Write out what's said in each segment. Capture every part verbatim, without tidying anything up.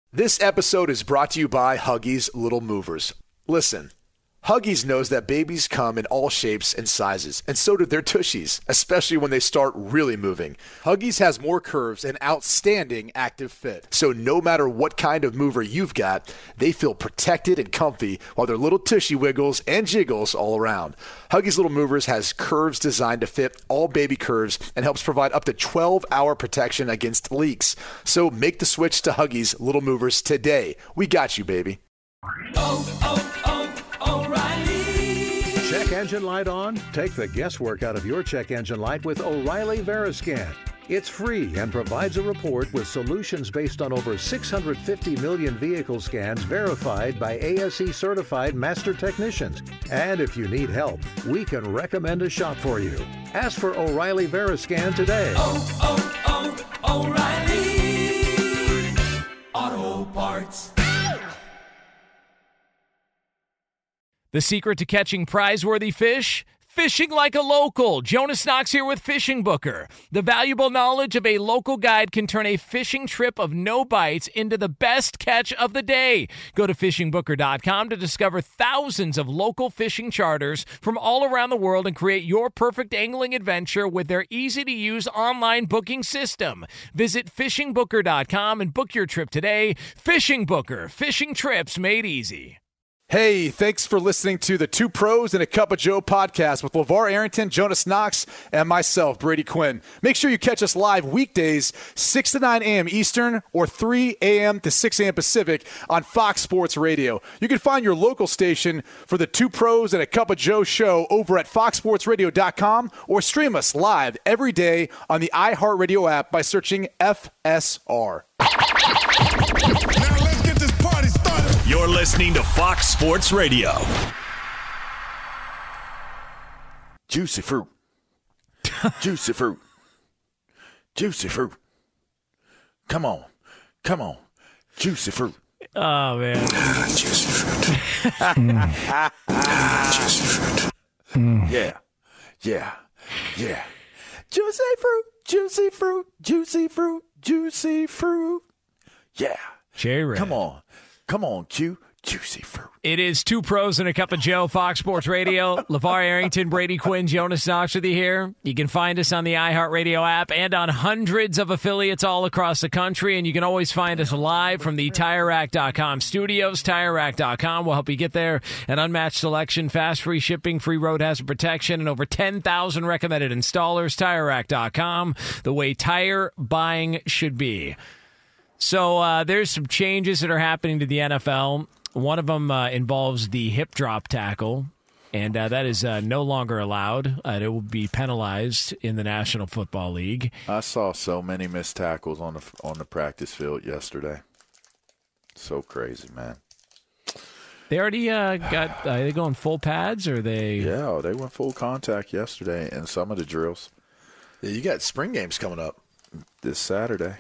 This episode is brought to you by Huggies Little Movers. Listen, Huggies knows that babies come in all shapes and sizes, and so do their tushies, especially when they start really moving. Huggies has more curves and outstanding active fit, so no matter what kind of mover you've got, they feel protected and comfy while their little tushy wiggles and jiggles all around. Huggies Little Movers has curves designed to fit all baby curves and helps provide up to twelve hour protection against leaks. So make the switch to Huggies Little Movers today. We got you, baby. Oh, oh, oh, O'Reilly. Check engine light on? Take the guesswork out of your check engine light with O'Reilly Veriscan. It's free and provides a report with solutions based on over six hundred fifty million vehicle scans verified by A S E certified master technicians. And if you need help, we can recommend a shop for you. Ask for O'Reilly Veriscan today. Oh, oh, oh, O'Reilly Auto Parts. The secret to catching prize-worthy fish? Fishing like a local. Jonas Knox here with Fishing Booker. The valuable knowledge of a local guide can turn a fishing trip of no bites into the best catch of the day. Go to fishing booker dot com to discover thousands of local fishing charters from all around the world and create your perfect angling adventure with their easy-to-use online booking system. Visit fishing booker dot com and book your trip today. Fishing Booker. Fishing trips made easy. Hey, thanks for listening to the Two Pros and a Cup of Joe podcast with LeVar Arrington, Jonas Knox, and myself, Brady Quinn. Make sure you catch us live weekdays, six to nine a.m. Eastern or three a.m. to six a.m. Pacific on Fox Sports Radio. You can find your local station for the Two Pros and a Cup of Joe show over at fox sports radio dot com or stream us live every day on the iHeartRadio app by searching F S R. You're listening to Fox Sports Radio. Juicy fruit. Juicy fruit. Juicy fruit. Come on. Come on. Juicy fruit. Oh, man. Juicy fruit. mm. Juicy fruit. Mm. Yeah. Yeah. Yeah. Juicy fruit. Juicy fruit. Juicy fruit. Juicy fruit. Yeah. Cherry Red. Come on. Come on, Q. Juicy fruit. It is Two Pros and a Cup of Joe, Fox Sports Radio. LeVar Arrington, Brady Quinn, Jonas Knox with you here. You can find us on the iHeartRadio app and on hundreds of affiliates all across the country. And you can always find us live from the Tire Rack dot com studios. Tire Rack dot com will help you get there. An unmatched selection, fast free shipping, free road hazard protection, and over ten thousand recommended installers. Tire Rack dot com, the way tire buying should be. So uh, there's some changes that are happening to the N F L. One of them uh, involves the hip drop tackle, and uh, that is uh, no longer allowed. Uh, it will be penalized in the National Football League. I saw so many missed tackles on the on the practice field yesterday. So crazy, man. They already uh, got. Uh, are they going full pads, or are they? Yeah, they went full contact yesterday in some of the drills. Yeah, you got spring games coming up this Saturday.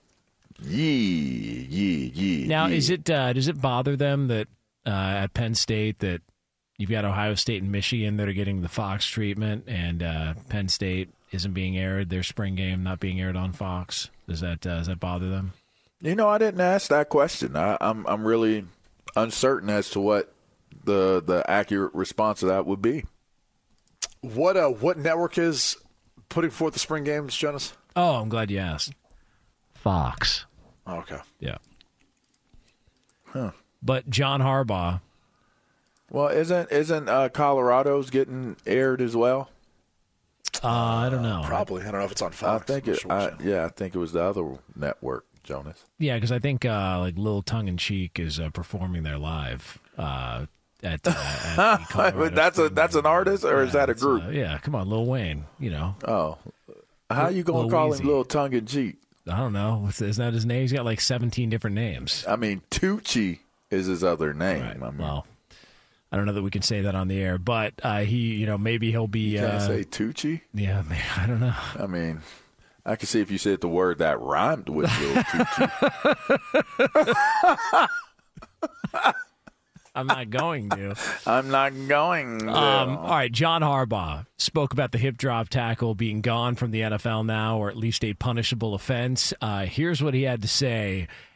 Yee, yee, yee. Now, yee. is it uh, does it bother them that uh, at Penn State that you've got Ohio State and Michigan that are getting the Fox treatment, and uh, Penn State isn't being aired, their spring game not being aired on Fox? Does that uh, does that bother them? You know, I didn't ask that question. I, I'm I'm really uncertain as to what the the accurate response to that would be. What uh, what network is putting forth the spring games, Jonas? Oh, I'm glad you asked. Fox. Oh, okay. Yeah. Huh. But John Harbaugh. Well, isn't isn't uh, Colorado's getting aired as well? Uh, I don't know. Probably. I don't know if it's on Fox. I think it. Sure, I, so. yeah, I think it was the other network, Jonas. Yeah, because I think uh, like Lil Tongue in Cheek is uh, performing there live. Uh, at, uh, at the Colorado that's a that's an artist, or yeah, is that a group? Uh, yeah, come on, Lil Wayne. You know. Oh, how you gonna Lil call Weezy. him Lil Tongue in Cheek? I don't know. Isn't that his name? He's got like seventeen different names. I mean, Tucci is his other name. Right. I mean, Well, I don't know that we can say that on the air, but uh, he, you know, maybe he'll be. you can't uh, say Tucci. Yeah, man, I don't know. I mean, I could see if you said the word that rhymed with Lil Tucci. I'm not going to. I'm not going to. Um, all right, John Harbaugh spoke about the hip drop tackle being gone from the N F L now, or at least a punishable offense. Uh, here's what he had to say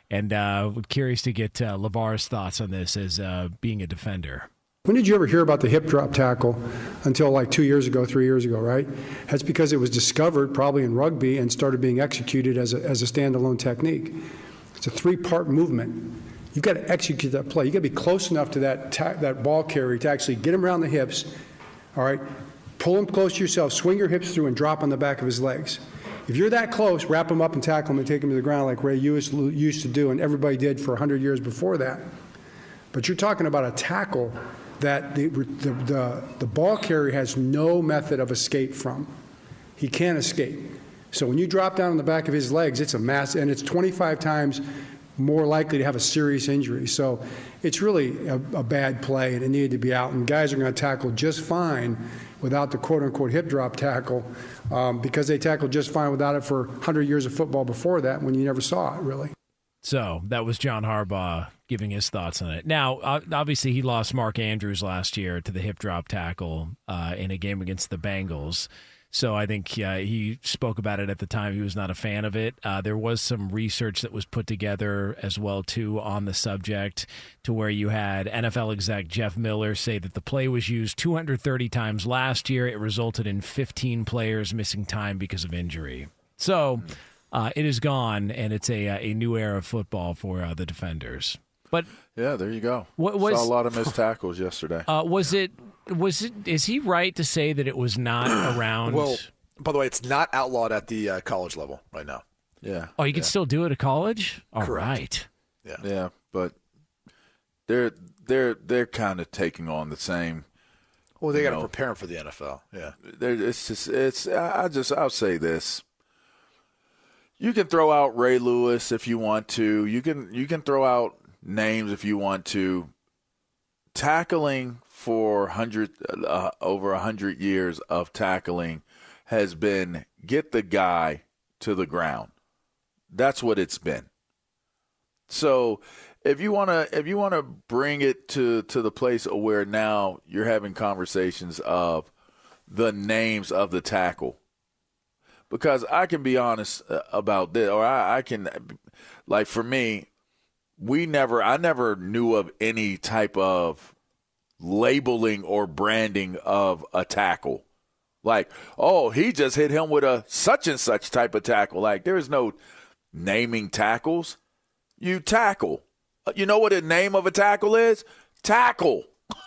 And uh, curious to get uh, LeVar's thoughts on this as uh, being a defender. When did you ever hear about the hip drop tackle until like two years ago, three years ago, right? That's because it was discovered probably in rugby and started being executed as a, as a standalone technique. It's a three-part movement. You've got to execute that play. You've got to be close enough to that ta- that ball carrier to actually get him around the hips, all right? Pull him close to yourself, swing your hips through, and drop on the back of his legs. If you're that close, wrap him up and tackle him and take him to the ground like Ray used, used to do, and everybody did for one hundred years before that. But you're talking about a tackle that the, the, the, the ball carrier has no method of escape from. He can't escape. So when you drop down on the back of his legs, it's a mass, and it's twenty-five times more likely to have a serious injury. So it's really a, a bad play, and it needed to be out. And guys are going to tackle just fine without the quote-unquote hip drop tackle um, because they tackled just fine without it for one hundred years of football before that when you never saw it, really. So that was John Harbaugh giving his thoughts on it. Now, obviously, he lost Mark Andrews last year to the hip drop tackle uh, in a game against the Bengals. So I think uh, he spoke about it at the time. He was not a fan of it. Uh, there was some research that was put together as well, too, on the subject to where you had N F L exec Jeff Miller say that the play was used two hundred thirty times last year. It resulted in fifteen players missing time because of injury. So uh, it is gone, and it's a, a new era of football for uh, the defenders. But yeah, there you go. What was, saw a lot of missed tackles yesterday. Uh, was it? Was it? Is he right to say that it was not around? Well, by the way, it's not outlawed at the uh, college level right now. Yeah. Oh, you can yeah. still do it at college? All Correct. right. Yeah. Yeah, but they're they're they're kind of taking on the same. Well, they got to know, prepare for the N F L. Yeah. It's just it's. I just I'll say this. You can throw out Ray Lewis if you want to. You can you can throw out names if you want to. Tackling for hundred uh, over a hundred years of tackling has been get the guy to the ground. That's what it's been. So if you want to if you want to bring it to, to the place where now you're having conversations of the names of the tackle, because I can be honest about this, or I, I can, like for me, we never I never knew of any type of labeling or branding of a tackle. Like, oh, he just hit him with a such and such type of tackle. Like, there is no naming tackles. You tackle. You know what the name of a tackle is? Tackle.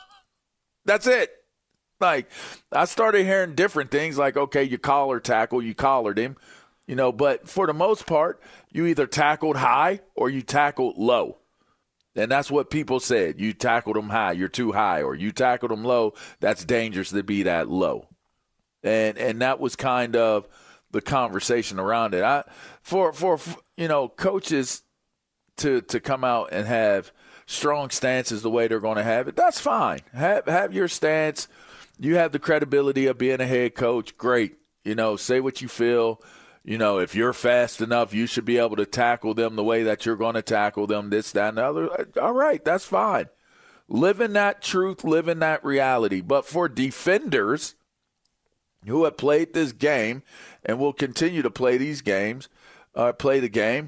That's it. Like, I started hearing different things like, okay, you collar tackle, you collared him, you know, but for the most part, you either tackled high or you tackled low. And that's what people said. You tackled them high, you're too high, or you tackled them low, that's dangerous to be that low. And and that was kind of the conversation around it. I for for you know, coaches to to come out and have strong stances the way they're going to have it, that's fine. Have have your stance. You have the credibility of being a head coach. Great. You know, say what you feel. You know, if you're fast enough, you should be able to tackle them the way that you're going to tackle them, this, that, and the other. All right, that's fine. Live in that truth, live in that reality. But for defenders who have played this game and will continue to play these games, uh, play the game,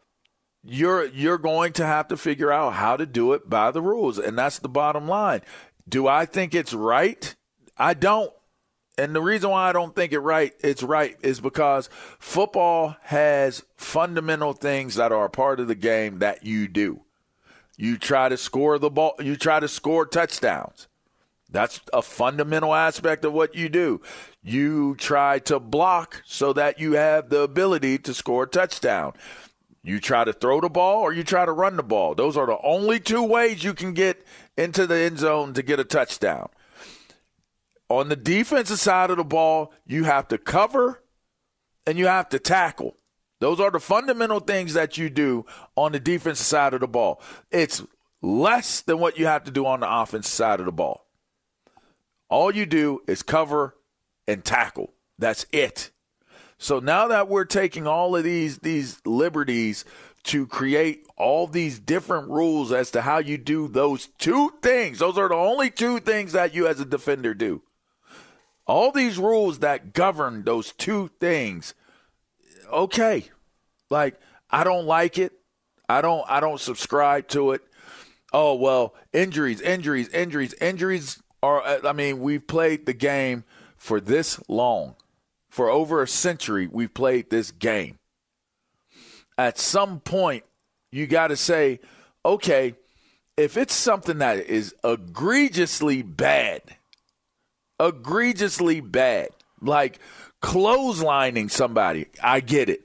you're you're going to have to figure out how to do it by the rules, and that's the bottom line. Do I think it's right? I don't. And the reason why I don't think it right, it's right is because football has fundamental things that are a part of the game that you do. You try to score the ball, you try to score touchdowns. That's a fundamental aspect of what you do. You try to block so that you have the ability to score a touchdown. You try to throw the ball or you try to run the ball. Those are the only two ways you can get into the end zone to get a touchdown. On the defensive side of the ball, you have to cover and you have to tackle. Those are the fundamental things that you do on the defensive side of the ball. It's less than what you have to do on the offensive side of the ball. All you do is cover and tackle. That's it. So now that we're taking all of these, these liberties to create all these different rules as to how you do those two things, those are the only two things that you as a defender do. All these rules that govern those two things, okay. Like, I don't like it. I don't I don't subscribe to it. Oh, well, injuries, injuries, injuries, injuries are I mean, we've played the game for this long. For over a century, we've played this game. At some point, you got to say, okay, if it's something that is egregiously bad, egregiously bad, like clotheslining somebody, I get it.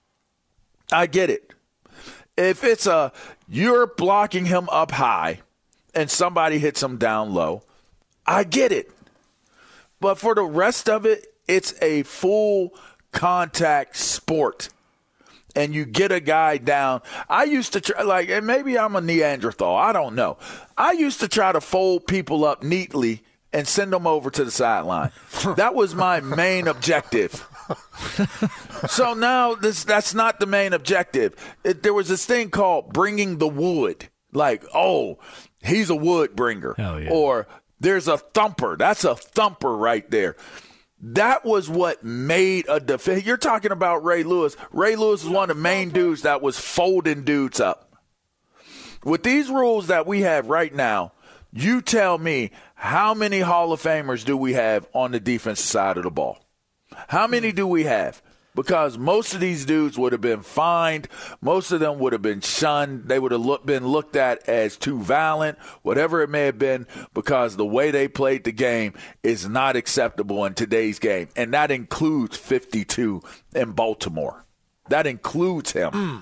I get it. If it's a, you're blocking him up high and somebody hits him down low, I get it. But for the rest of it, it's a full contact sport. And you get a guy down. I used to try, like, and maybe I'm a Neanderthal. I don't know. I used to try to fold people up neatly and send them over to the sideline. That was my main objective. So now this that's not the main objective. It, there was this thing called bringing the wood. Like, oh, he's a wood bringer. Hell yeah. Or there's a thumper. That's a thumper right there. That was what made a defense. You're talking about Ray Lewis. Ray Lewis is one of the main dudes that was folding dudes up. With these rules that we have right now, you tell me how many Hall of Famers do we have on the defensive side of the ball? How many do we have? Because most of these dudes would have been fined. Most of them would have been shunned. They would have look, been looked at as too violent, whatever it may have been, because the way they played the game is not acceptable in today's game. And that includes fifty-two in Baltimore. That includes him. Mm.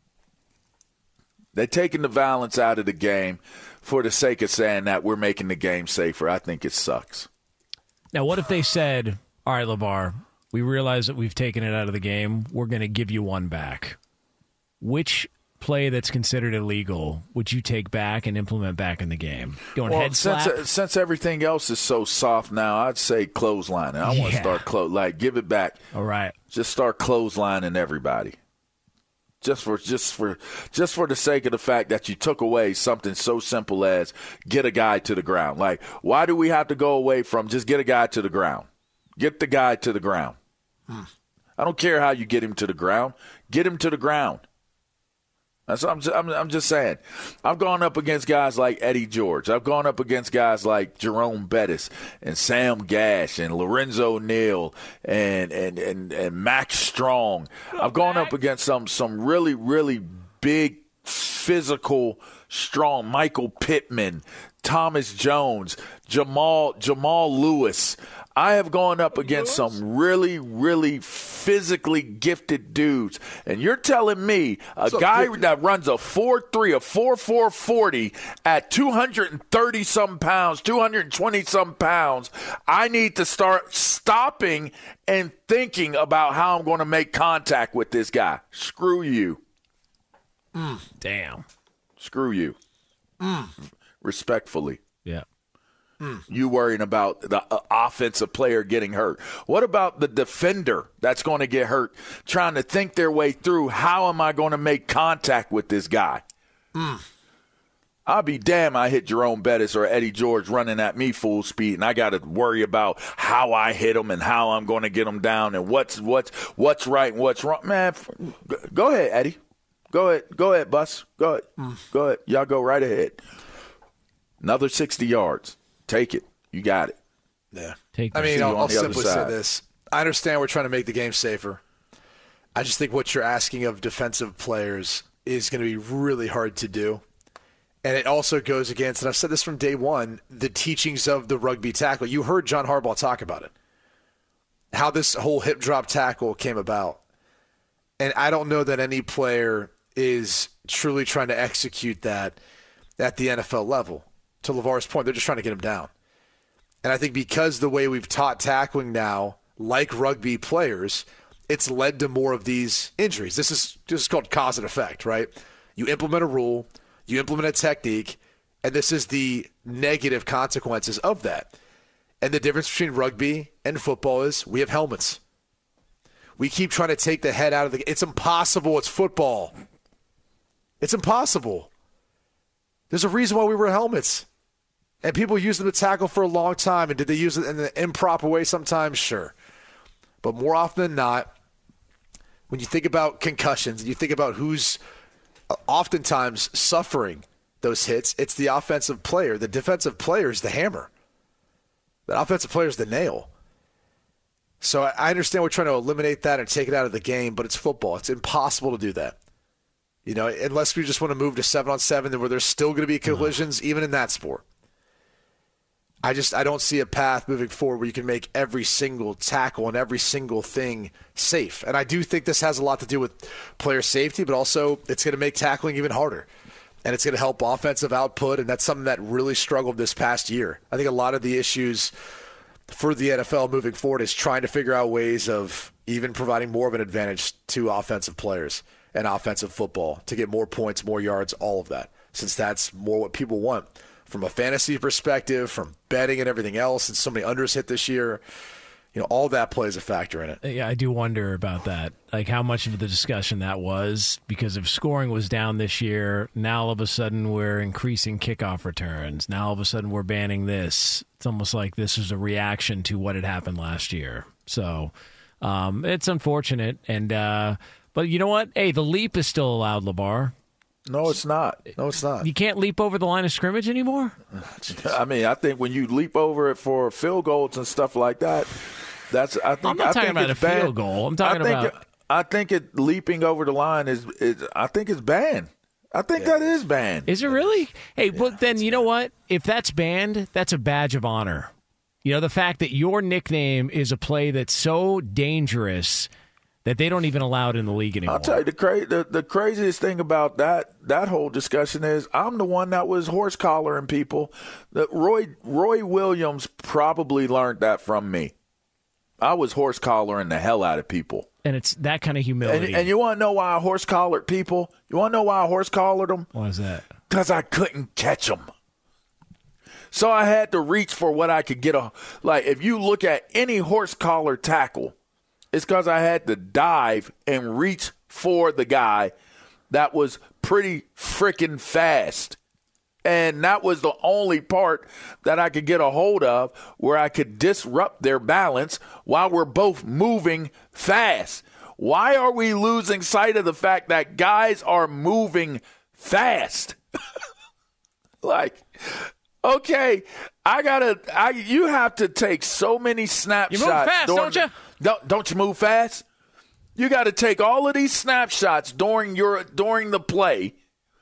They're taking the violence out of the game for the sake of saying that we're making the game safer. I think it sucks. Now, what if they said, all right, LeVar, we realize that we've taken it out of the game. We're going to give you one back. Which play that's considered illegal would you take back and implement back in the game? Going well, head slap? Since, since everything else is so soft now, I'd say clotheslining. I yeah. want to start close, like give it back. All right, just start clotheslining everybody. Just for just for just for the sake of the fact that you took away something so simple as get a guy to the ground. Like, why do we have to go away from just get a guy to the ground? Get the guy to the ground. Hmm. I don't care how you get him to the ground. Get him to the ground. That's what I'm just, I'm, I'm just saying. I've gone up against guys like Eddie George. I've gone up against guys like Jerome Bettis and Sam Gash and Lorenzo Neal and and and, and Max Strong. I've gone up against some some really really big physical strong Michael Pittman, Thomas Jones, Jamal Jamal Lewis. I have gone up against some really, really physically gifted dudes. And you're telling me a so guy good. that runs a four three, a four four forty at two hundred thirty-some pounds, two hundred twenty-some pounds, I need to start stopping and thinking about how I'm going to make contact with this guy. Screw you. Mm. Damn. Screw you. Mm. Respectfully. Yeah. Mm. You worrying about the uh, offensive player getting hurt. What about the defender that's going to get hurt, trying to think their way through, how am I going to make contact with this guy? Mm. I'll be damned I hit Jerome Bettis or Eddie George running at me full speed, and I got to worry about how I hit him and how I'm going to get him down and what's what's what's right and what's wrong. Man, go ahead, Eddie. Go ahead. Go ahead, Bus. Go ahead. Mm. Go ahead. Y'all go right ahead. Another sixty yards. Take it. You got it. Yeah. Take I mean, I'll, I'll simply say this. I understand we're trying to make the game safer. I just think what you're asking of defensive players is going to be really hard to do. And it also goes against, and I've said this from day one, the teachings of the rugby tackle. You heard John Harbaugh talk about it, how this whole hip drop tackle came about. And I don't know that any player is truly trying to execute that at the N F L level. To LeVar's point, they're just trying to get him down. And I think because the way we've taught tackling now, like rugby players, it's led to more of these injuries. This is this is called cause and effect, right? You implement a rule, you implement a technique, and this is the negative consequences of that. And the difference between rugby and football is we have helmets. We keep trying to take the head out of the – it's impossible. It's football. It's impossible. There's a reason why we wear helmets. And people use them to tackle for a long time. And did they use it in an improper way sometimes? Sure. But more often than not, when you think about concussions and you think about who's oftentimes suffering those hits, it's the offensive player. The defensive player is the hammer. The offensive player is the nail. So I understand we're trying to eliminate that and take it out of the game, but it's football. It's impossible to do that. You know, unless we just want to move to seven on seven, where there's still going to be collisions, even in that sport. I just I don't see a path moving forward where you can make every single tackle and every single thing safe. And I do think this has a lot to do with player safety, but also it's going to make tackling even harder. And it's going to help offensive output, and that's something that really struggled this past year. I think a lot of the issues for the N F L moving forward is trying to figure out ways of even providing more of an advantage to offensive players and offensive football to get more points, more yards, all of that, since that's more what people want from a fantasy perspective, from betting and everything else, and so many unders hit this year. You know, all that plays a factor in it. Yeah, I do wonder about that, like how much of the discussion that was, because if scoring was down this year, now all of a sudden we're increasing kickoff returns. Now all of a sudden we're banning this. It's almost like this is a reaction to what had happened last year. So um, it's unfortunate. And uh, but you know what? Hey, the leap is still allowed, LeVar. No, it's not. No, it's not. You can't leap over the line of scrimmage anymore? I mean, I think when you leap over it for field goals and stuff like that, that's I think I'm not I talking think about a it's banned. field goal. I'm talking I think about it, I think it leaping over the line is, is I think it's banned. I think yeah. that is banned. Is it really? Hey, yeah, but then you know what? If that's banned, that's a badge of honor. You know, the fact that your nickname is a play that's so dangerous that they don't even allow it in the league anymore. I'll tell you, the, cra- the the craziest thing about that that whole discussion is I'm the one that was horse collaring people. That Roy Roy Williams probably learned that from me. I was horse collaring the hell out of people. And it's that kind of humility. And, and you want to know why I horse collared people? You want to know why I horse collared them? Why is that? Because I couldn't catch them. So I had to reach for what I could get. A, like, if you look at any horse collar tackle, it's because I had to dive and reach for the guy that was pretty freaking fast. And that was the only part that I could get a hold of where I could disrupt their balance while we're both moving fast. Why are we losing sight of the fact that guys are moving fast? Like, okay, I gotta. I you have to take so many snapshots. You move fast, during, don't you? Don't don't you move fast? You got to take all of these snapshots during your during the play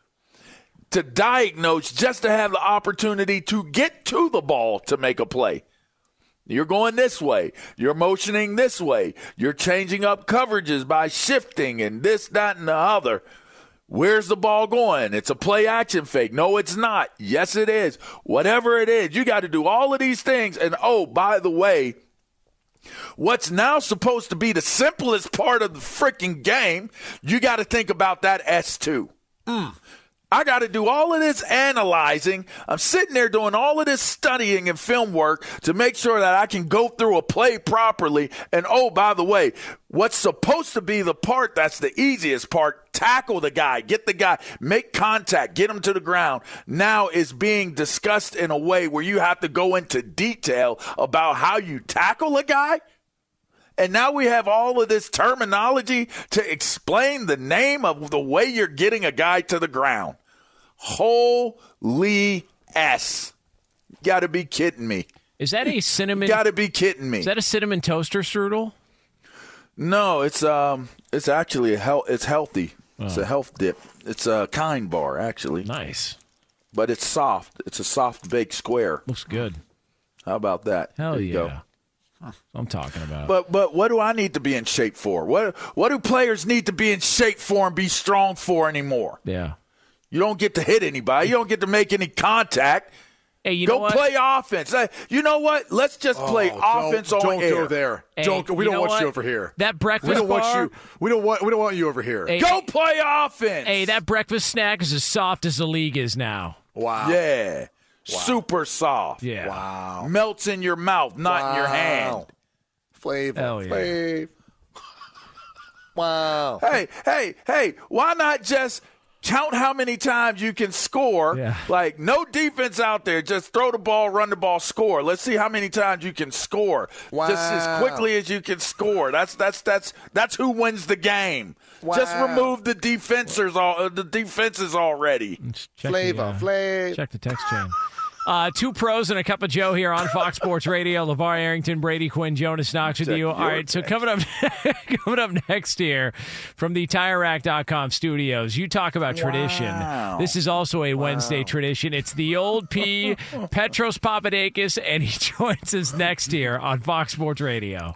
to diagnose, just to have the opportunity to get to the ball to make a play. You're going this way. You're motioning this way. You're changing up coverages by shifting and this, that, and the other. Where's the ball going? It's a play action fake. No, it's not. Yes, it is. Whatever it is, you got to do all of these things. And, oh, by the way, what's now supposed to be the simplest part of the freaking game, you got to think about that S two. Mm. I got to do all of this analyzing. I'm sitting there doing all of this studying and film work to make sure that I can go through a play properly. And, oh, by the way, what's supposed to be the part that's the easiest part, tackle the guy, get the guy, make contact, get him to the ground, now is being discussed in a way where you have to go into detail about how you tackle a guy. And now we have all of this terminology to explain the name of the way you're getting a guy to the ground. Holy S. You got to be kidding me. Is that a cinnamon? Got to be kidding me. Is that a cinnamon toaster strudel? No, it's um, it's actually a health. It's healthy. Oh. It's a health dip. It's a Kind bar, actually. Nice. But it's soft. It's a soft baked square. Looks good. How about that? Hell there you yeah. Go. I'm talking about. But but what do I need to be in shape for? What what do players need to be in shape for and be strong for anymore? Yeah. You don't get to hit anybody. You don't get to make any contact. Hey, you go know what? play offense. You know what? Let's just play oh, offense don't, on don't air. Don't go there. Hey, don't. We you don't know want what? you over here. That breakfast we don't bar. Want you, we don't want. We don't want you over here. Hey, go hey, play offense. Hey, that breakfast snack is as soft as the league is now. Wow. Yeah. Wow. Super soft. Yeah. Wow. Melts in your mouth, not wow. in your hand. Flavor. Hell yeah. Flavor. Wow. Hey, hey, hey, why not just Count how many times you can score. Yeah. Like, no defense out there. Just throw the ball, run the ball, score. Let's see how many times you can score. Wow. Just as quickly as you can score. That's that's that's that's who wins the game. Wow. Just remove the defenders all the defenses already. Check Flavor, the, uh, flavor. Check the text chain. Uh, two pros and a cup of Joe here on Fox Sports Radio. LeVar Arrington, Brady Quinn, Jonas Knox with Check you. All your right, so text. coming up coming up next here from the Tire Rack dot com studios, you talk about tradition. Wow. This is also a Wednesday tradition. It's the old P, Petros Papadakis, and he joins us next here on Fox Sports Radio.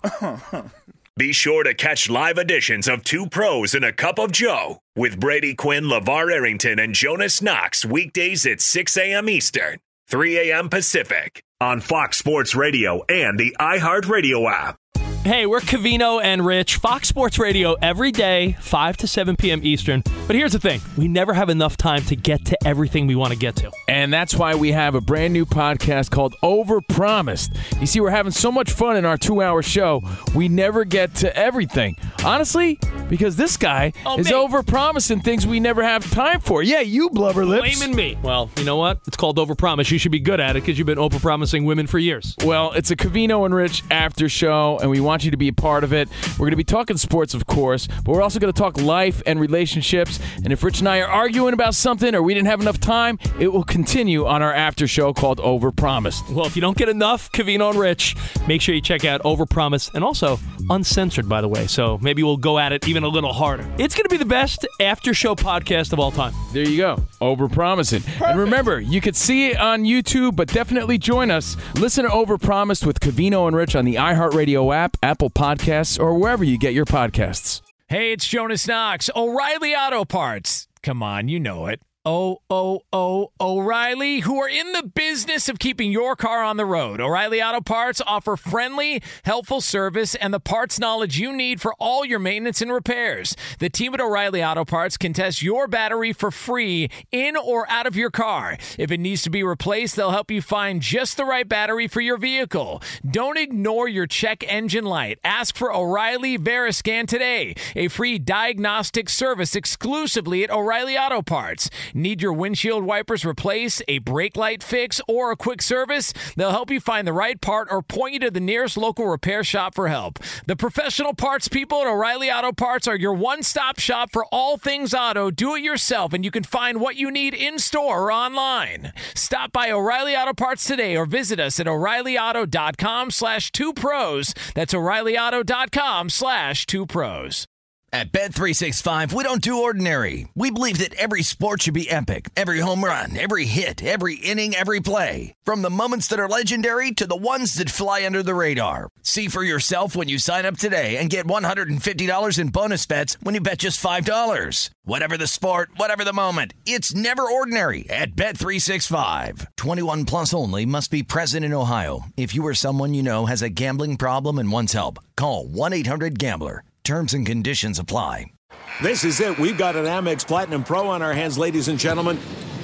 Be sure to catch live editions of Two Pros and a Cup of Joe with Brady Quinn, LeVar Arrington, and Jonas Knox weekdays at six a.m. Eastern, three a.m. Pacific on Fox Sports Radio and the iHeartRadio app. Hey, we're Covino and Rich, Fox Sports Radio every day, five to seven p.m. Eastern. But here's the thing. We never have enough time to get to everything we want to get to. And that's why we have a brand new podcast called Overpromised. You see, we're having so much fun in our two-hour show, we never get to everything. Honestly, because this guy Oh, is me. overpromising things we never have time for. Yeah, you blubber lips. Blaming me. Well, you know what? It's called Overpromise. You should be good at it because you've been overpromising women for years. Well, it's a Covino and Rich after show, and we want you to be a part of it. We're going to be talking sports, of course, but we're also going to talk life and relationships. And if Rich and I are arguing about something or we didn't have enough time, it will continue on our after show called Overpromised. Well, if you don't get enough Covino and Rich, make sure you check out Overpromise and also uncensored, by the way. So maybe we'll go at it even a little harder. It's going to be the best after show podcast of all time. There you go. Overpromising. And remember, you could see it on YouTube, but definitely join us. Listen to Overpromised with Covino and Rich on the iHeartRadio app, Apple Podcasts, or wherever you get your podcasts. Hey, it's Jonas Knox. O'Reilly Auto Parts. Come on, you know it. O O O O'Reilly, who are in the business of keeping your car on the road. O'Reilly Auto Parts offer friendly, helpful service and the parts knowledge you need for all your maintenance and repairs. The team at O'Reilly Auto Parts can test your battery for free in or out of your car. If it needs to be replaced, they'll help you find just the right battery for your vehicle. Don't ignore your check engine light. Ask for O'Reilly Veriscan today, a free diagnostic service exclusively at O'Reilly Auto Parts. Need your windshield wipers replaced, a brake light fix, or a quick service? They'll help you find the right part or point you to the nearest local repair shop for help. The professional parts people at O'Reilly Auto Parts are your one-stop shop for all things auto. Do it yourself, and you can find what you need in-store or online. Stop by O'Reilly Auto Parts today or visit us at o'reillyauto.com slash two pros. That's o'reillyauto.com slash two pros. At Bet three sixty-five, we don't do ordinary. We believe that every sport should be epic. Every home run, every hit, every inning, every play. From the moments that are legendary to the ones that fly under the radar. See for yourself when you sign up today and get one hundred fifty dollars in bonus bets when you bet just five dollars. Whatever the sport, whatever the moment, it's never ordinary at Bet three sixty-five. twenty-one plus only. Must be present in Ohio. If you or someone you know has a gambling problem and wants help, call one eight hundred gambler. Terms and conditions apply. This is it. We've got an Amex Platinum Pro on our hands, ladies and gentlemen.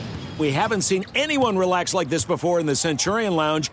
We haven't seen anyone relax like this before in the Centurion Lounge.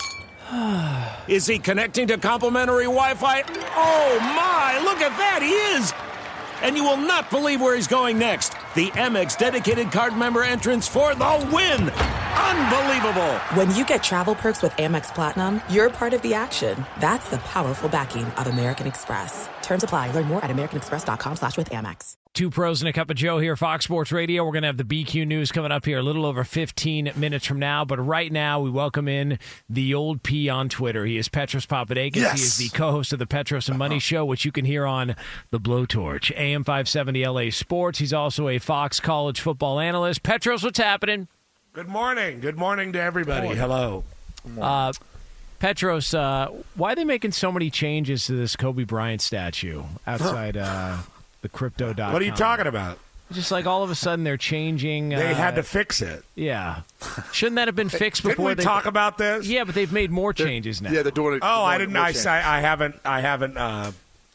Is he connecting to complimentary Wi-Fi? Oh, my. Look at that. He is. And you will not believe where he's going next. The Amex dedicated card member entrance for the win. Unbelievable. When you get travel perks with Amex Platinum, you're part of the action. That's the powerful backing of American Express. Terms apply. Learn more at americanexpress.com slash with Amex. Two pros and a cup of Joe here, Fox Sports Radio. We're going to have the B Q News coming up here a little over fifteen minutes from now. But right now, we welcome in the old P on Twitter. He is Petros Papadakis. Yes. He is the co-host of the Petros and Money Show, which you can hear on the Blowtorch, A M five seventy L A Sports. He's also a Fox college football analyst. Petros, what's happening? Good morning. Good morning to everybody. Hello. Uh, Petros, uh, why are they making so many changes to this Kobe Bryant statue outside uh, the crypto dot com? What are you talking about? Just like all of a sudden they're changing. They uh, had to fix it. Yeah. Shouldn't that have been fixed Didn't before we they talk about this? Yeah, but they've made more changes now. Yeah, they're doing it. Oh, I doing didn't. more I, changes. I, I haven't. I haven't. Uh,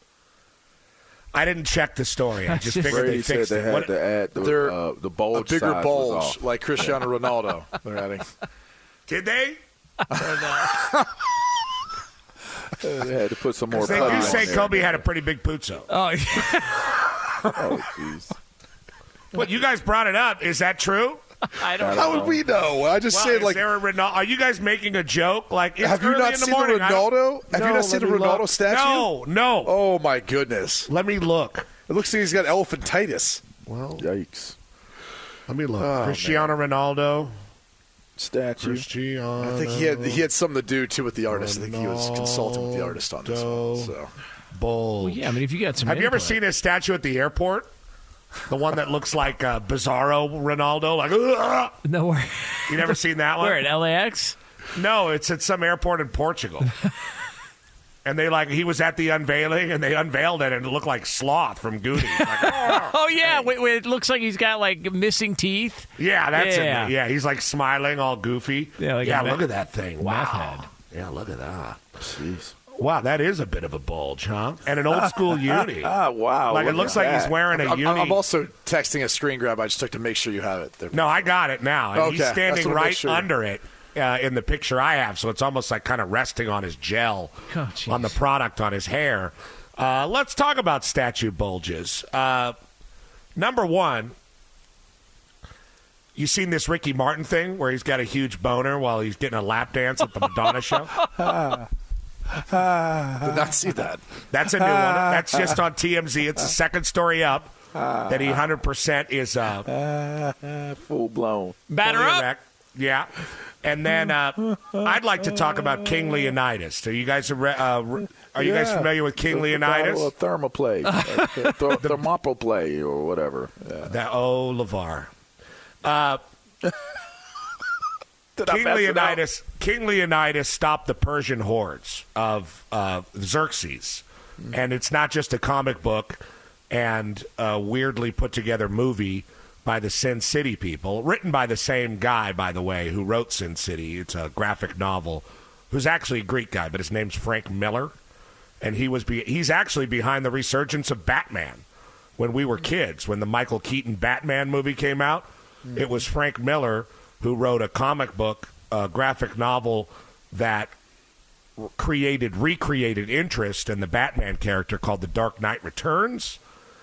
I didn't check the story. I just figured Brady they said fixed they it. had What- to add the, They're uh, the a bulge bigger size was bulge, off. like Cristiano Ronaldo. They're adding. Did they? They had to put some more. They putty do on say there. Kobe had a pretty big puzzo. Oh, Oh, jeez. What, you guys brought it up. Is that true? I don't How know. would we know? I just Well, said is like. there a Ronaldo? Are you guys making a joke? Like, it's Have you early not in the seen morning. the I don't- Ronaldo? Have you No, not seen the let me Ronaldo look. statue? No, no. Oh my goodness! Let me look. It looks like he's got elephantitis. Well, Yikes. let me look. Oh, Cristiano Ronaldo. Statue. Cristiano. I think he had he had something to do too with the artist. I think he was consulting with the artist on this one. Ronaldo. So Bull. Well, yeah, I mean, if you got some. Have you ever input. seen his statue at the airport? The one that looks like uh, Bizarro Ronaldo, like. Ugh! No, where? You never seen that one? Where at L A X? No, it's at some airport in Portugal. And they like he was at the unveiling, and they unveiled it, and it looked like Sloth from Goonies. Like, oh. Oh yeah, wait, wait, it looks like he's got like missing teeth. Yeah, that's Yeah. it. Yeah, he's like smiling, all goofy. Yeah, like yeah a look meth- at that thing. meth Wow. head. Yeah, look at that. Jeez. Wow, that is a bit of a bulge, huh? And an old school uni. Ah, wow. Like it look looks at like he's that. wearing a I'm, uni. I'm also texting a screen grab. I just took to make sure you have it. There. No, I got it now. And Okay, he's that's standing what I make right sure. under it uh, in the picture I have, so it's almost like kind of resting on his gel, Oh, jeez. on the product on his hair. Uh, let's talk about statue bulges. Uh, number one, you seen this Ricky Martin thing where he's got a huge boner while he's getting a lap dance at the Madonna show? Did not see that. That's a new one. That's just on T M Z. It's the second story up that he one hundred percent is uh, Full blown. Batter fully up. erect. Yeah. And then uh, I'd like to talk about King Leonidas. Are you guys uh, are you guys Yeah. familiar with King The- the Leonidas? battle of Thermopylae. uh, th- th- Thermopylae or whatever. Yeah. That, oh, LeVar. Uh, Did I King mess it up? Leonidas. King Leonidas stopped the Persian hordes of uh, Xerxes, and it's not just a comic book and a weirdly put together movie by the Sin City people, written by the same guy, by the way, who wrote Sin City. It's a graphic novel, who's actually a Greek guy, but his name's Frank Miller, and he was be- he's actually behind the resurgence of Batman. When we were kids, when the Michael Keaton Batman movie came out, it was Frank Miller who wrote a comic book, a graphic novel that created, recreated interest in the Batman character called The Dark Knight Returns,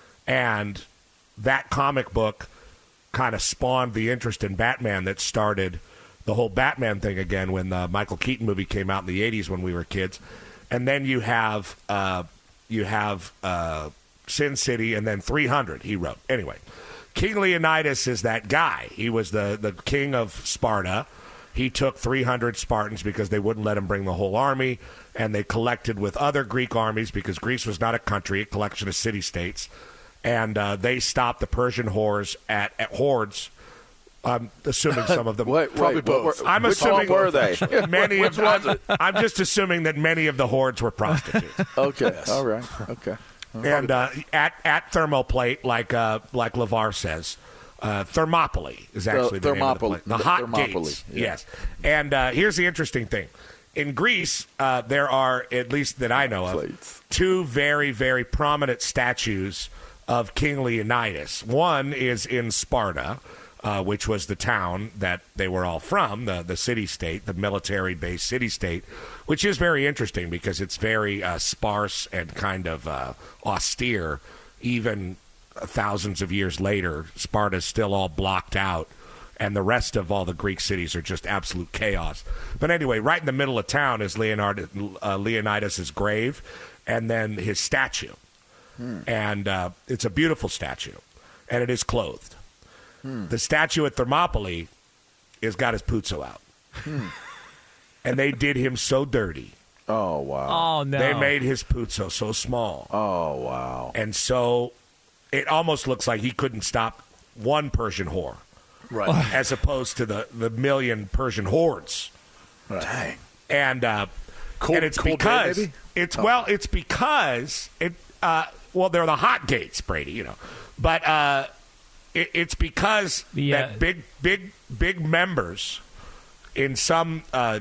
and that comic book kind of spawned the interest in Batman that started the whole Batman thing again when the Michael Keaton movie came out in the eighties when we were kids. And then you have uh, you have uh, Sin City, and then three hundred he wrote. Anyway, King Leonidas is that guy. He was the, the king of Sparta. He took three hundred Spartans because they wouldn't let him bring the whole army, and they collected with other Greek armies because Greece was not a country, a collection of city-states. And uh, they stopped the Persian hordes at, at hordes. I'm assuming some of them. Wait, Probably wait, both. what were- I'm which assuming one were they? Many Which of was I'm, it? I'm just assuming that many of the hordes were prostitutes. Okay. All right. Okay. and uh, at at Thermoplate, like uh, like LeVar says, uh, Thermopylae is actually the, name of the Thermopylae. place. The hot Thermopylae, gates. yeah. Yes. And uh, here's the interesting thing: in Greece, uh, there are, at least that I know of, Plates. two very very prominent statues of King Leonidas. One is in Sparta, uh, which was the town that they were all from, the, the city-state, the military-based city-state, which is very interesting because it's very uh, sparse and kind of uh, austere. Even thousands of years later, Sparta's still all blocked out, and the rest of all the Greek cities are just absolute chaos. But anyway, right in the middle of town is Leonard, uh, Leonidas' grave, and then his statue. Hmm. And uh, it's a beautiful statue, and it is clothed. Hmm. The statue at Thermopylae has got his puzzo out. Hmm. And they did him so dirty. Oh, wow. Oh, no. They made his puzzo so small. Oh, wow. And so it almost looks like he couldn't stop one Persian whore. Right. As opposed to the, the million Persian hordes. Right. Dang. And, uh, Cold- and it's cold day, because maybe? it's Oh. well, it's because it uh, well, they're the hot gates, Brady, you know. But uh, it, it's because The, uh, that big, big, big members in some uh,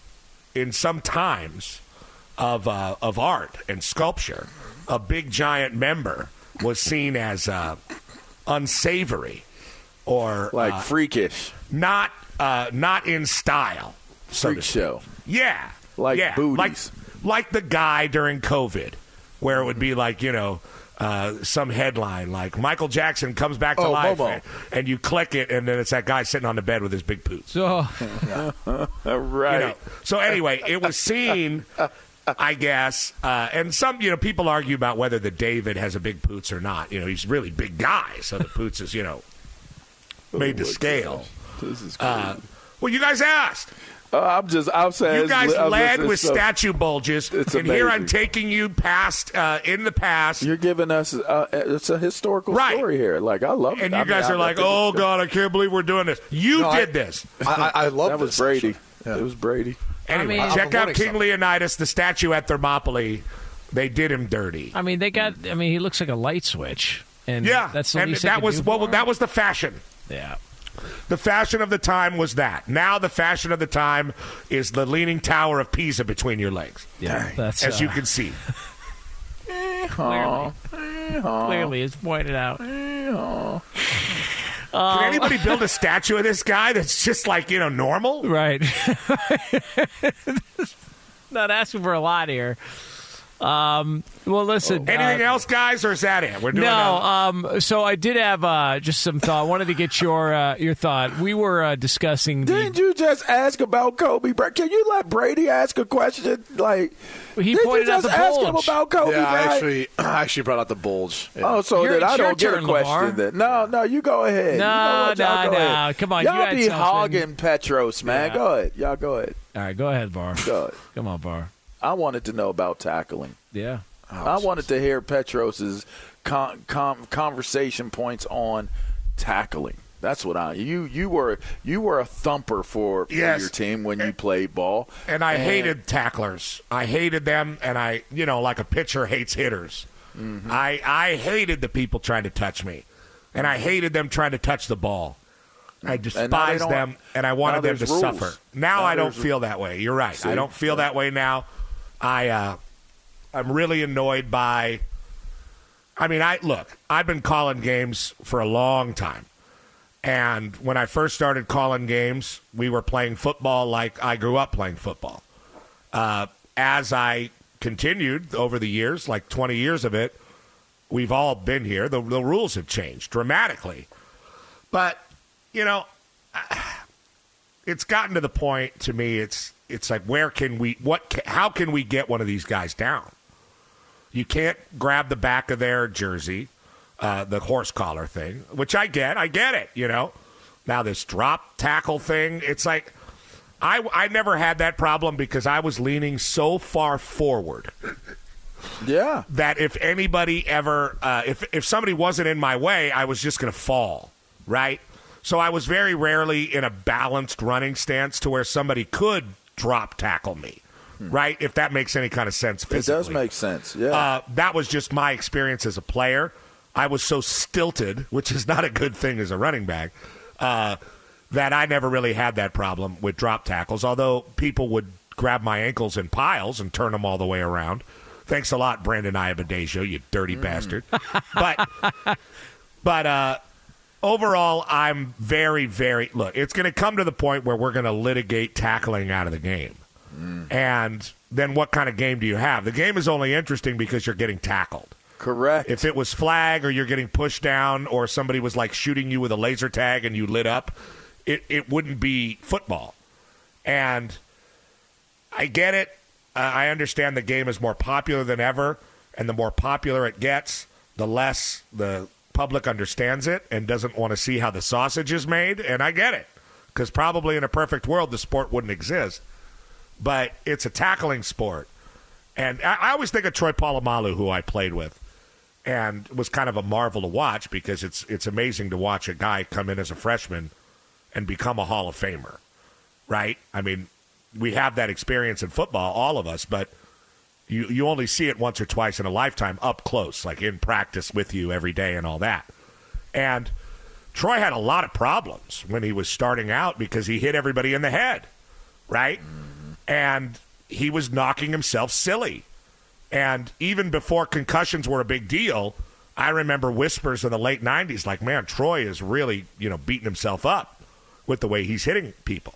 in some times of uh, of art and sculpture, a big giant member was seen as uh, unsavory or Like uh, freakish. not uh, not in style. So Freak to speak. show. Yeah. Like yeah. booties. Like, like the guy during COVID, where it would be like, you know, uh, some headline like Michael Jackson comes back to Oh, life, Momo. and, and you click it, and then it's that guy sitting on the bed with his big poots. So, right. You know, so anyway, it was seen, I guess, uh, and some you know people argue about whether the David has a big poots or not. You know, he's a really big guy, so the poots is you know made to scale. This is crazy. Uh, well, you guys asked. Uh, I'm just, I'm saying. You guys it's, I'm led listening, with so statue bulges, it's and here I'm amazing. taking you past uh, in the past. You're giving us, uh, it's a historical Right. story here. Like, I love it. And I you mean, guys I are like, think "Oh it's- God, I can't believe we're doing this." You No, I- did this. I, I, I love That was this, Brady. actually. Yeah. It was Brady. Anyway, I mean- check I'm out learning King something. Leonidas, the statue at Thermopylae. They did him dirty. I mean, they got. I mean, he looks like a light switch, and Yeah, that's the and least they that could was do what for him. that was the fashion. Yeah. The fashion of the time was that. Now the fashion of the time is the Leaning Tower of Pisa between your legs, Yeah, that's as uh, you can see. clearly, clearly it's pointed out. Can anybody build a statue of this guy that's just like you know normal? Right. Not asking for a lot here. Um, well, listen. Anything uh, else, guys, or is that it? We're doing No. a- Um. So I did have uh, just some thought. Wanted to get your uh, your thought. We were uh, discussing. The, Didn't you just ask about Kobe Bryant? Can you let Brady ask a question? Like, He did pointed you out just the ask him bulge. about Kobe Yeah, I Bryant? actually, I actually brought out the bulge. Yeah. Oh, so You're- then I it's your don't get a turn, question LeVar. then. No, no, you go ahead. You No, know what? Y'all no, go no. ahead. Come on, you Y'all had be something. hogging Petros, man. Yeah. Go ahead. Y'all go ahead. All right, go ahead, Bar. Go ahead. Come on, Bar. I wanted to know about tackling. Yeah. I wanted to hear Petros's con- con- conversation points on tackling. That's what I. You you were you were a thumper for, for Yes. your team when you played ball, and I hated tacklers. I hated them, and I, you know, like a pitcher hates hitters. Mm-hmm. I I hated the people trying to touch me, and I hated them trying to touch the ball. I And now they despised don't- them, and I now wanted them to there's rules. suffer. Now, Now I don't there's- feel that way. You're right. See? I don't feel that way now. I uh, I'm really annoyed by. I mean, I look. I've been calling games for a long time. And when I first started calling games, we were playing football like I grew up playing football. Uh, as I continued over the years, like twenty years of it, we've all been here. The, the rules have changed dramatically. But, you know, it's gotten to the point to me, it's it's like, where can we, what, ca- how can we get one of these guys down? You can't grab the back of their jersey. Uh, the horse collar thing, which I get. I get it, you know. Now this drop tackle thing, it's like I, I never had that problem because I was leaning so far forward. Yeah. That if anybody ever, uh, if, if somebody wasn't in my way, I was just going to fall, right? So I was very rarely in a balanced running stance to where somebody could drop tackle me, right? If that makes any kind of sense physically. It does make sense, yeah. Uh, that was just my experience as a player. I was so stilted, which is not a good thing as a running back, uh, that I never really had that problem with drop tackles, although people would grab my ankles in piles and turn them all the way around. Thanks a lot, Brandon Iabadajo, you dirty Mm. bastard. But, but uh, overall, I'm very, very – look, it's going to come to the point where we're going to litigate tackling out of the game. Mm. And then what kind of game do you have? The game is only interesting because you're getting tackled. Correct. If it was flag or you're getting pushed down or somebody was like shooting you with a laser tag and you lit up, it, it wouldn't be football. And I get it. Uh, I understand the game is more popular than ever, and the more popular it gets, the less the public understands it and doesn't want to see how the sausage is made. And I get it, because probably in a perfect world the sport wouldn't exist. But it's a tackling sport. And I, I always think of Troy Polamalu, who I played with. And it was kind of a marvel to watch because it's it's amazing to watch a guy come in as a freshman and become a Hall of Famer, right? I mean, we have that experience in football, all of us, but you, you only see it once or twice in a lifetime up close, like in practice with you every day and all that. And Troy had a lot of problems when he was starting out because he hit everybody in the head, right? Mm-hmm. And he was knocking himself silly. And even before concussions were a big deal, I remember whispers in the late nineties like, man, Troy is really, you know, beating himself up with the way he's hitting people.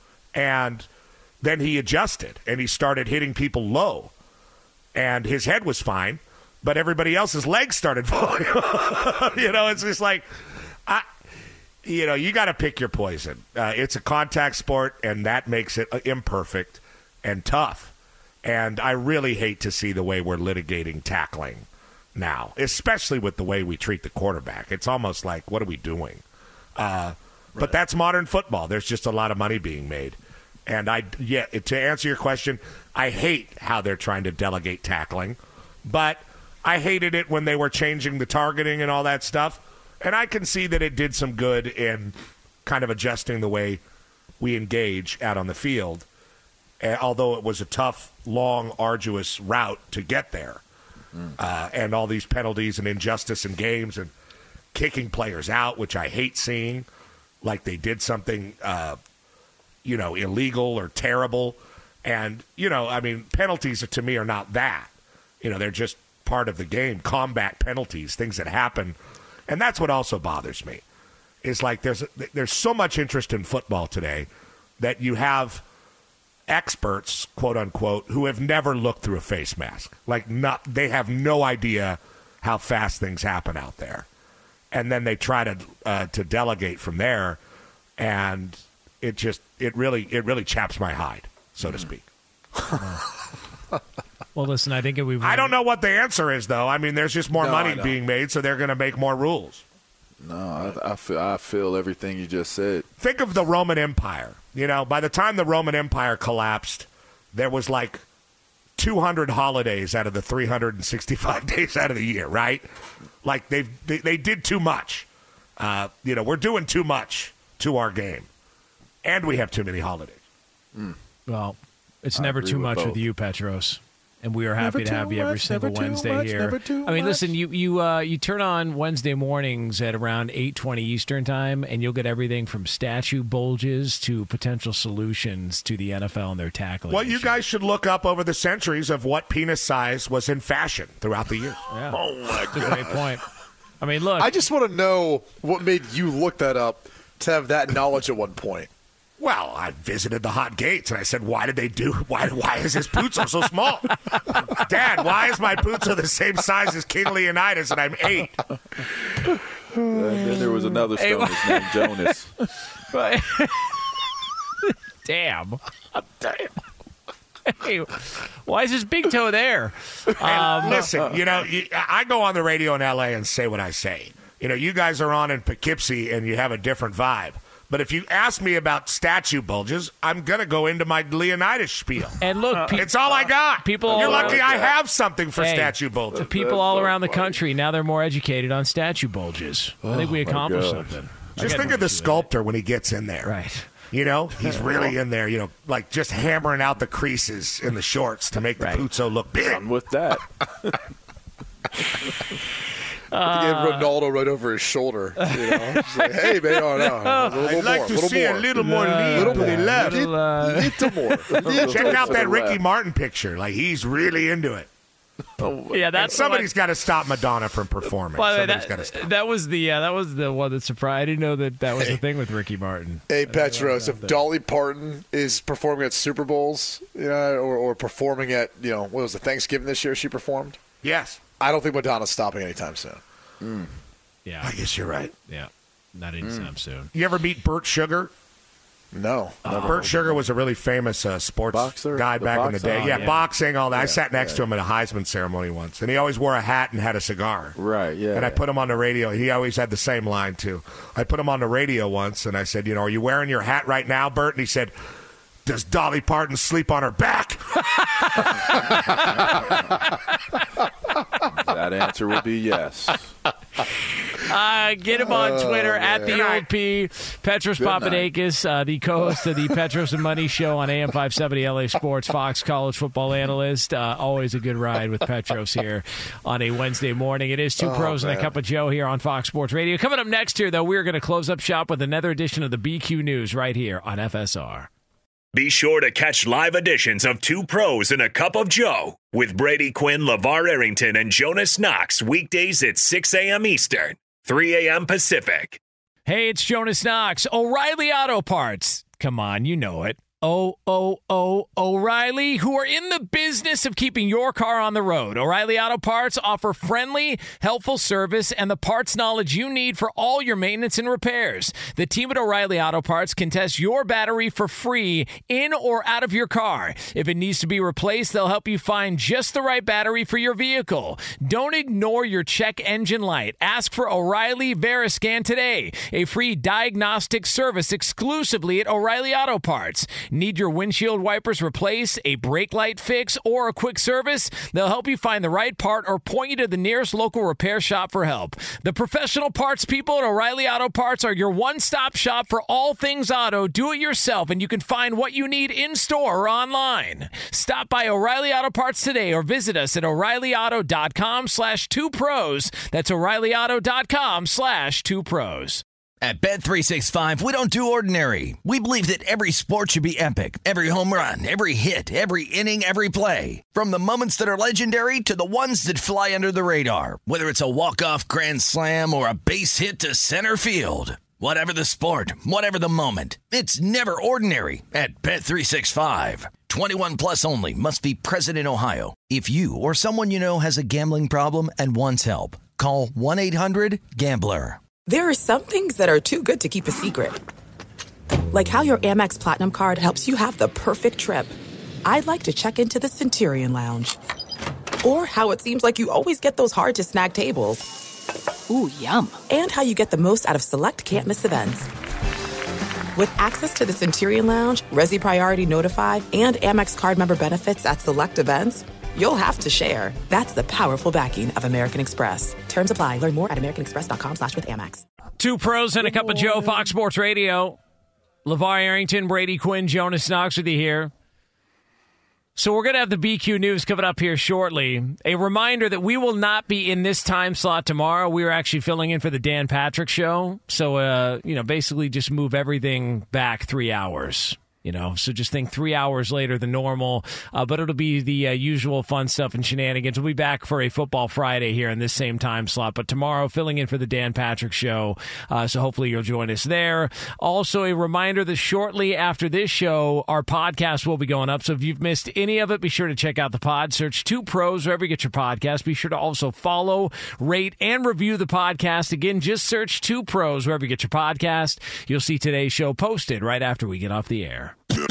And then he adjusted, and he started hitting people low. And his head was fine, but everybody else's legs started falling. You know, it's just like, I, you know, you got to pick your poison. Uh, it's a contact sport, and that makes it uh, imperfect and tough. And I really hate to see the way we're litigating tackling now, especially with the way we treat the quarterback. It's almost like, what are we doing? Uh, right. But that's modern football. There's just a lot of money being made. And I, yeah, to answer your question, I hate how they're trying to delegate tackling, but I hated it when they were changing the targeting and all that stuff. And I can see that it did some good in kind of adjusting the way we engage out on the field, uh, although it was a tough, long, arduous route to get there. Mm. Uh, and all these penalties and injustice in games and kicking players out, which I hate seeing, like they did something, uh, you know, illegal or terrible. And, you know, I mean, penalties to me are not that. You know, they're just part of the game, combat penalties, things that happen. And that's what also bothers me. Is like there's there's so much interest in football today that you have experts, quote unquote, who have never looked through a face mask. Like not they have no idea how fast things happen out there. And then they try to uh, to delegate from there, and it just it really it really chaps my hide, so to speak. Well, listen, I think it we. I don't know what the answer is, though. I mean, there's just more No, money I know. being made, so they're going to make more rules. No, I, I feel I feel everything you just said. Think of the Roman Empire. You know, by the time the Roman Empire collapsed, there was like two hundred holidays out of the three hundred sixty-five days out of the year, right? Like they've, they they did too much. Uh, you know, we're doing too much to our game, and we have too many holidays. Mm. Well, it's I never agree too with much both. with you, Petros. And we are Never happy to too have you every much, single never too Wednesday much, here. never too I mean, much. listen, you you uh, you turn on Wednesday mornings at around eight twenty Eastern time, and you'll get everything from statue bulges to potential solutions to the N F L and their tackling. Well, you issues. guys should look up over the centuries of what penis size was in fashion throughout the years. Yeah. Oh, my That's a great point. I mean, look. I just want to know what made you look that up to have that knowledge at one point. Well, I visited the hot gates, and I said, why did they do, why Why is this Puzo so small? Dad, why is my Puzo the same size as King Leonidas, and I'm eight? And then there was another Hey, stone named Jonas. Right. Damn. Damn. Hey, why is his big toe there? And Um, listen, you know, you, I go on the radio in L A and say what I say. You know, you guys are on in Poughkeepsie, and you have a different vibe. But if you ask me about statue bulges, I'm going to go into my Leonidas spiel. And look, pe- It's all I got. people You're all lucky around- I have something for Hey, statue bulges. people all around the country, now they're more educated on statue bulges. I think we Oh, my accomplished God. something. I Just got think no of the issue with sculptor when he gets in there. it. Right. You know, he's really in there, you know, like just hammering out the creases in the shorts to make the Right. Puzo look big. Done with that. He had Ronaldo right over his shoulder. You know, It's like, hey, man, oh, no, a little I'd like more, to little see more. a little more lean little to the more. left. Little, uh, Little more. Little Check out to that the Ricky left. Martin picture. Like, he's really into it. Yeah, And that's somebody's got to stop Madonna from performing. By the way, Somebody's got to that, stop. that was the uh, that was the one that surprised. I didn't know that that was the thing with Ricky Martin. Hey, Petros, if Dolly Parton is performing at Super Bowls, you know, or, or performing at, you know, what was it, Thanksgiving this year she performed? Yes. I don't think Madonna's stopping anytime soon. Yeah, I guess you're right. yeah, not anytime soon. You ever meet Burt Sugar? No. Burt Sugar was a really famous uh, sports Boxer? guy The back in the boxer? day. Oh, yeah, yeah. boxing, all that. I sat next to him at a Heisman ceremony once, and he always wore a hat and had a cigar. Right, yeah. And I put him on the radio. He always had the same line, too. I put him on the radio once, and I said, you know, are you wearing your hat right now, Bert? And he said, does Dolly Parton sleep on her back? That answer would be yes. Uh, get him on Twitter at the old P. Petros Good Papadakis, uh, the co-host of the Petros and Money Show on A M five seventy L A Sports, Fox college football analyst. Uh, always a good ride with Petros here on a Wednesday morning. It is two Oh, pros and a man. cup of Joe here on Fox Sports Radio. Coming up next here, though, we're going to close up shop with another edition of the B Q News right here on F S R. Be sure to catch live editions of Two Pros and a Cup of Joe with Brady Quinn, LeVar Arrington, and Jonas Knox weekdays at six a.m. Eastern, three a.m. Pacific. Hey, it's Jonas Knox. O'Reilly Auto Parts. Come on, you know it. Oh, oh, oh, O'Reilly, who are in the business of keeping your car on the road. O'Reilly Auto Parts offer friendly, helpful service and the parts knowledge you need for all your maintenance and repairs. The team at O'Reilly Auto Parts can test your battery for free in or out of your car. If it needs to be replaced, they'll help you find just the right battery for your vehicle. Don't ignore your check engine light. Ask for O'Reilly Veriscan today, a free diagnostic service exclusively at O'Reilly Auto Parts. Need your windshield wipers replaced, a brake light fix, or a quick service? They'll help you find the right part or point you to the nearest local repair shop for help. The professional parts people at O'Reilly Auto Parts are your one-stop shop for all things auto. Do it yourself, and you can find what you need in-store or online. Stop by O'Reilly Auto Parts today or visit us at o'reillyauto.com slash two pros. That's o'reillyauto.com slash two pros. At Bet three sixty-five, we don't do ordinary. We believe that every sport should be epic. Every home run, every hit, every inning, every play. From the moments that are legendary to the ones that fly under the radar. Whether it's a walk-off grand slam or a base hit to center field. Whatever the sport, whatever the moment. It's never ordinary at Bet three sixty-five. twenty-one plus only. Must be present in Ohio. If you or someone you know has a gambling problem and wants help, call one eight hundred gambler. There are some things that are too good to keep a secret. Like how your Amex Platinum card helps you have the perfect trip. I'd like to check into the Centurion Lounge. Or how it seems like you always get those hard-to-snag tables. Ooh, yum. And how you get the most out of select can't-miss events. With access to the Centurion Lounge, Resi Priority Notify, and Amex card member benefits at select events, you'll have to share. That's the powerful backing of American Express. Terms apply. Learn more at americanexpress.com slash with Amex. Two pros and a cup of Joe, Fox Sports Radio. LeVar Arrington, Brady Quinn, Jonas Knox with you here. So we're going to have the B Q News coming up here shortly. A reminder that we will not be in this time slot tomorrow. We are actually filling in for the Dan Patrick Show. So, uh, you know, basically just move everything back three hours. You know, so just think three hours later than normal, uh, but it'll be the uh, usual fun stuff and shenanigans. We'll be back for a Football Friday here in this same time slot, but tomorrow filling in for the Dan Patrick Show, uh, so hopefully you'll join us there. Also, a reminder that shortly after this show, our podcast will be going up, so if you've missed any of it, be sure to check out the pod. Search Two Pros wherever you get your podcast. Be sure to also follow, rate, and review the podcast. Again, just search Two Pros wherever you get your podcast. You'll see today's show posted right after we get off the air.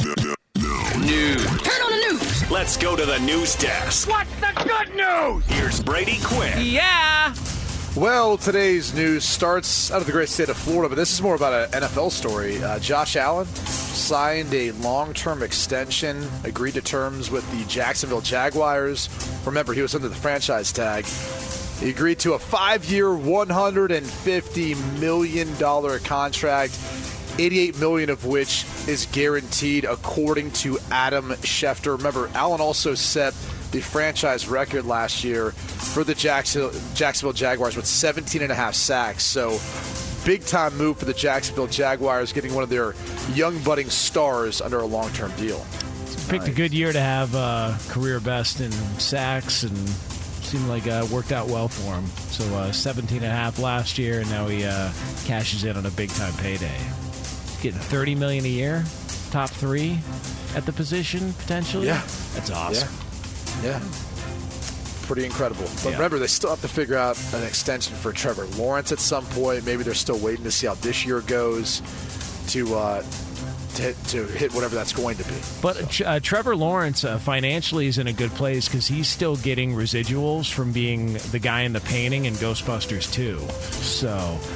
News. Turn on the news. Let's go to the news desk. What's the good news? Here's Brady Quinn. Yeah. Well, today's news starts out of the great state of Florida, but this is more about an N F L story. Uh, Josh Allen signed a long-term extension, agreed to terms with the Jacksonville Jaguars. Remember, he was under the franchise tag. He agreed to a five-year, one hundred fifty million dollars contract, eighty-eight million dollars of which is guaranteed, according to Adam Schefter. Remember, Allen also set the franchise record last year for the Jacksonville, Jacksonville Jaguars with seventeen and a half sacks. So, big-time move for the Jacksonville Jaguars, getting one of their young budding stars under a long-term deal. Picked nice. A good year to have uh, career best in sacks, and seemed like uh, worked out well for him. So, uh, seventeen and a half last year, and now he uh, cashes in on a big-time payday. Getting thirty million dollars a year, top three at the position, potentially. Yeah. That's awesome. Yeah. yeah. Pretty incredible. But yeah. remember, they still have to figure out an extension for Trevor Lawrence at some point. Maybe they're still waiting to see how this year goes to uh, to, hit, to hit whatever that's going to be. But so. uh, Trevor Lawrence uh, financially is in a good place because he's still getting residuals from being the guy in the painting in Ghostbusters two. So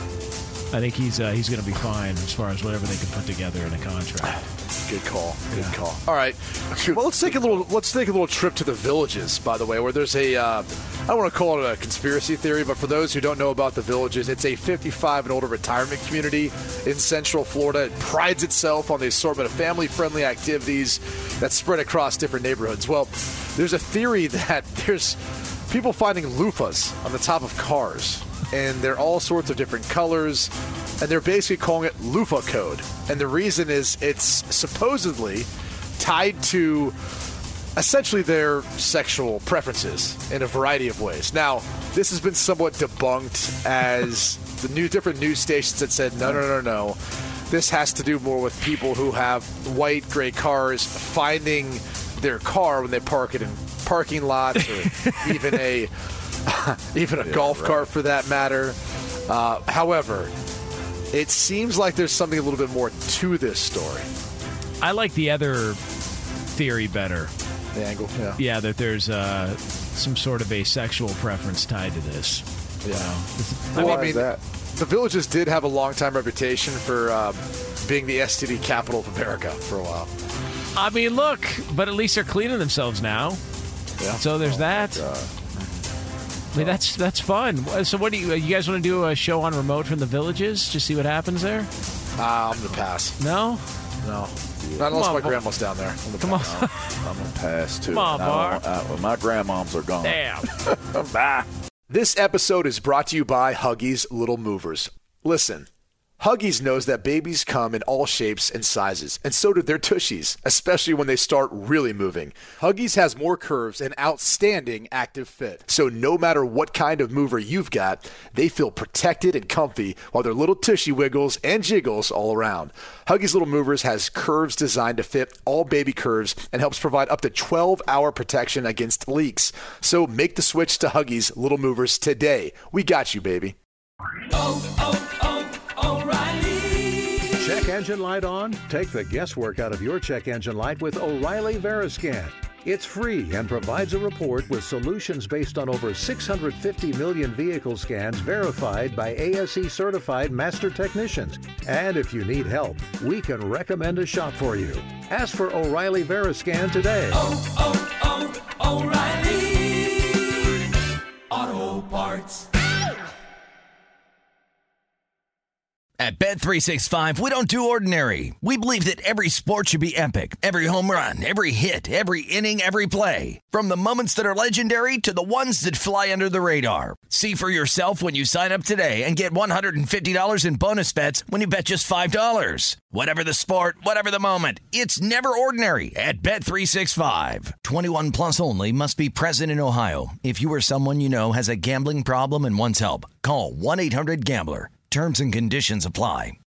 I think he's uh, he's going to be fine as far as whatever they can put together in a contract. Good call. Good yeah. call. All right. Well, let's take a little. Let's take a little trip to the Villages. By the way, where there's a. Uh, I don't want to call it a conspiracy theory, but for those who don't know about the Villages, it's a fifty-five and older retirement community in Central Florida. It prides itself on the assortment of family-friendly activities that spread across different neighborhoods. Well, there's a theory that there's people finding loofahs on the top of cars, and they're all sorts of different colors. And they're basically calling it loofah code. And the reason is it's supposedly tied to essentially their sexual preferences in a variety of ways. Now, this has been somewhat debunked as the new different news stations that said, no, no, no, no. this has to do more with people who have white, gray cars finding their car when they park it in parking lots, or even a even a yeah, golf right. cart for that matter. Uh, however, it seems like there's something a little bit more to this story. I like the other theory better. The angle, yeah. Yeah, that there's uh, some sort of a sexual preference tied to this. Yeah. Well, I mean, why is that? The Villages did have a long-time reputation for uh, being the S T D capital of America for a while. I mean, look, but at least they're cleaning themselves now. Yeah. So there's oh, that. I mean, that's that's fun. So what do you you guys want to do a show on remote from the Villages? Just see what happens there? Uh, I'm going to pass. No? No. Not unless my grandma's down there. Come on. I'm going to pass, too. Come on, Bar. I, well, my grandmoms are gone. Damn. Bye. This episode is brought to you by Huggies Little Movers. Listen, Huggies knows that babies come in all shapes and sizes, and so do their tushies, especially when they start really moving. Huggies has more curves and outstanding active fit, so no matter what kind of mover you've got, they feel protected and comfy while their little tushy wiggles and jiggles all around. Huggies Little Movers has curves designed to fit all baby curves and helps provide up to twelve hour protection against leaks. So make the switch to Huggies Little Movers today. We got you, baby. Oh, oh, oh. O'Reilly. Check engine light on? Take the guesswork out of your check engine light with O'Reilly Veriscan. It's free and provides a report with solutions based on over six hundred fifty million vehicle scans verified by A S E certified master technicians. And if you need help, we can recommend a shop for you. Ask for O'Reilly Veriscan today. Oh, oh, oh, O'Reilly Auto Parts. At Bet three sixty-five, we don't do ordinary. We believe that every sport should be epic. Every home run, every hit, every inning, every play. From the moments that are legendary to the ones that fly under the radar. See for yourself when you sign up today and get one hundred fifty dollars in bonus bets when you bet just five dollars. Whatever the sport, whatever the moment, it's never ordinary at Bet three sixty-five. twenty-one plus only. Must be present in Ohio. If you or someone you know has a gambling problem and wants help, call one eight hundred gambler. Terms and conditions apply.